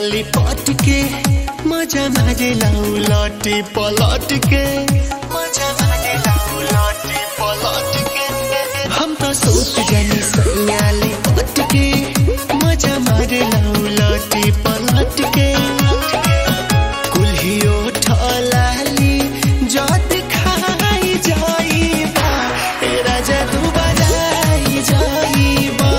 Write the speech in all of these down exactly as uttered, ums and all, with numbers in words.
लिपट के मजा मारे लाऊ लौटी पलट के मजा मारे लाऊ लौटी पलट के हम तो सोच जानी सैया लिपट के मजा मारे लाऊ लौटी पलट के कुल्हियो ठलाली जद खाई जाईबा ए राजा तू बजाई जाईबा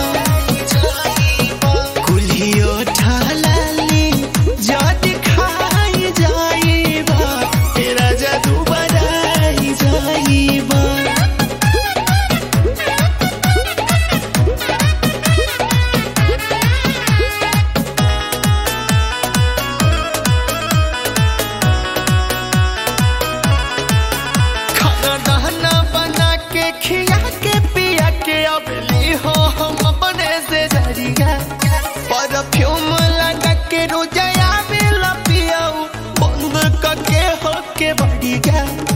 कुल्हियो ठलाली जद खाई जाईबा ए राजा तू बजाई जाईबा खिया के पिया के अबली हो हम अपने से जरिया परफ्यूम लगा के रोजाया में लपियाऊ बंद करके हो के बढ़िया